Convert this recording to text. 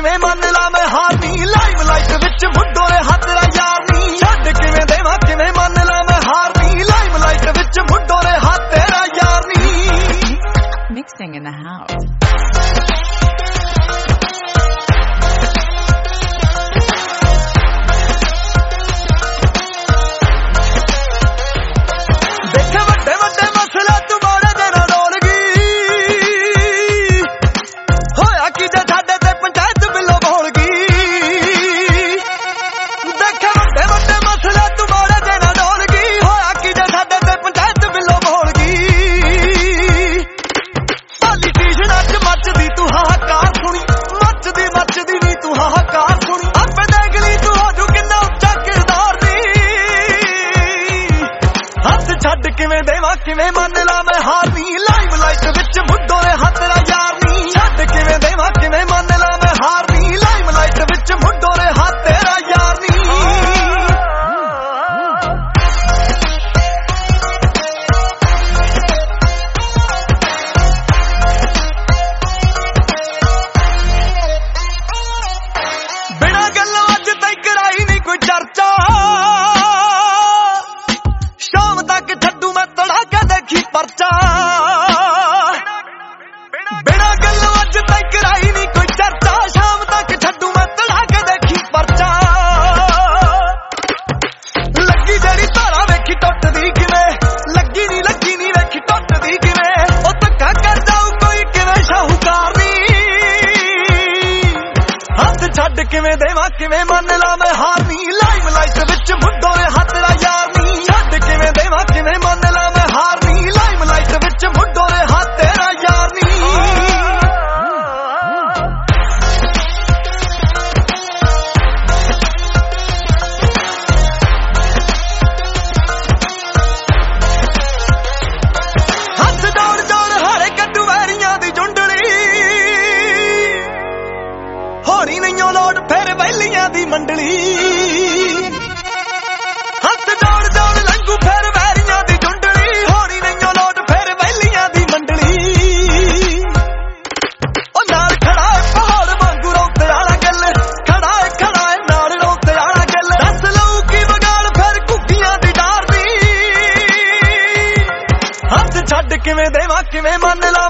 ਕਿਵੇਂ ਮੰਨ ਲਾ ਮੈਂ ਹਾਰ ਨੀ ਲਾਈਮ ਲਾਈਟ ਵਿੱਚ ਮੁੰਡੋ ਨੇ ਹੱਥ ਰਾ ਯਾਰ ਨੀ ਛੱਡ ਕਿਵੇਂ ਦੇਵਾਂ ਕਿਵੇਂ ਮੰਨ ਲਾ ਮੈਂ ਹਾਰ ਨੀ ਲਾਈਮ ਲਾਈਟ ਵਿੱਚ ਮੁੰਡੋ ਨੇ ਹੱਥ ਤੇਰਾ ਯਾਰ ਨੀ Mixing in the house. ਕਿਵੇਂ ਦੇਵਾਂ ਕਿਵੇਂ ਮੰਨ ਲਾ ਮੈਂ ਹਾਰ ਨੀ ਲਾਈਮ ਲਾਈਟ ਵਿੱਚ ਮੁੰਡੋ ਨੇ ਹੱਥ ਰਾ ਯਾਰ ਨੀ ਛੱਡ ਕਿਵੇਂ ਦੇਵਾਂ ਕਿਵੇਂ ਮੰਨ ਲਾ ਮੈਂ ਹਾਰ ਨੀ ਲਾਈਮ ਲਾਈਟ ਵਿੱਚ ਮੁੰਡੋ ਨੇ ਹੱਥ ਤੇਰਾ ਯਾਰ ਨੀ ਬਿਨਾਂ ਗੱਲੋਂ ਅੱਜ ਤੱਕ ਕਰਾਈ ਨੀ ਕੋਈ ਚਰਚਾ ਸ਼ਾਮ ਤੱਕ ਛੱਡੂ ਮੈਂ ਤੜਾ ਕੇ ਦੇਖੀ ਪਰਚਾ ਬਿਨਾਂ ਗੱਲੋਂ ਅੱਜ ਤੱਕ ਕਰਾਈ ਨੀ ਕੋਈ ਚਰਚਾ ਸ਼ਾਮ ਤੱਕ ਛੱਡੂ ਮੈਂ ਤੜਾ ਕੇ ਦੇਖੀ ਪਰਚਾ ਲੱਗੀ ਜਿਹੜੀ ਧਾਰਾ ਵੇਖੀ ਟੁੱਟਦੀ ਕਿਵੇਂ ਲੱਗੀ ਨੀ ਵੇਖੀ ਟੁੱਟਦੀ ਕਿਵੇਂ ਉਹ ਧੱਕਾ ਕਰ ਜਾਊ ਕੋਈ ਕਿਵੇਂ ਸ਼ਾਹੂਕਾਰ ਨੀ ਹੱਥ ਛੱਡ ਕਿਵੇਂ ਦੇਵਾਂ ਕਿਵੇਂ ਮੰਨ ਲਾ ਮੈਂ ਹਾਰ ਨੀ ਲਾਈਮ ਲਾਈਟ ਵਿੱਚ ਮੁੰਡੋ ਨੇ ਹੱਥ ਰਾ ਯਾਰ ਨੀ ਛੱਡ ਕਿਵੇਂ ਦੇਵਾਂ ਕਿਵੇਂ ਮੰਨ ਲਾ ਮੈਂ ਹਾਰ ਨੀ ਲਾਈਮ ਲਾਈਟ ਵਿੱਚ ਮੁੰਡੋ ਨੇ ਹੱਥ ਤੇਰਾ ਯਾਰ ਨੀ ਹੱਥ ਜੋੜ ਹਾਰੇ ਕੱਢੂ ਵੈਰੀਆਂ ਦੀ ਜੁੰਡਲੀ ਹੋਣੀ ਨਹੀਂਓ ਲੋੜ ਫਿਰ ਵੈਲੀਆਂ ਦੀ ਮੰਡਲੀ ਹੱਥ ਜੋੜ ਲੰਗੂ ਫਿਰ ਵੈਰੀਆਂ ਦੀ ਜੁੰਡਲੀ ਹੋਣੀ ਨਹੀਂਓ ਲੋੜ ਫਿਰ ਵੈਲੀਆਂ ਦੀ ਮੰਡਲੀ ਉਹ ਨਾਲ ਖੜਾ ਏ ਪਹਾੜ ਵਾਂਗੂ ਰੋਤੇ ਵਾਲਾ ਗੱਲ ਖੜਾ ਏ ਨਾਲ ਰੋਤੇ ਵਾਲਾ ਗੱਲ ਦੱਸ ਲਊ ਕੀ ਬਗਾਲ ਫਿਰ ਘੁੱਗੀਆਂ ਦੀ ਡਾਰ ਦੀ ਹੱਥ ਛੱਡ ਕਿਵੇਂ ਦੇਵਾਂ ਕਿਵੇਂ ਮੰਨ ਲਾ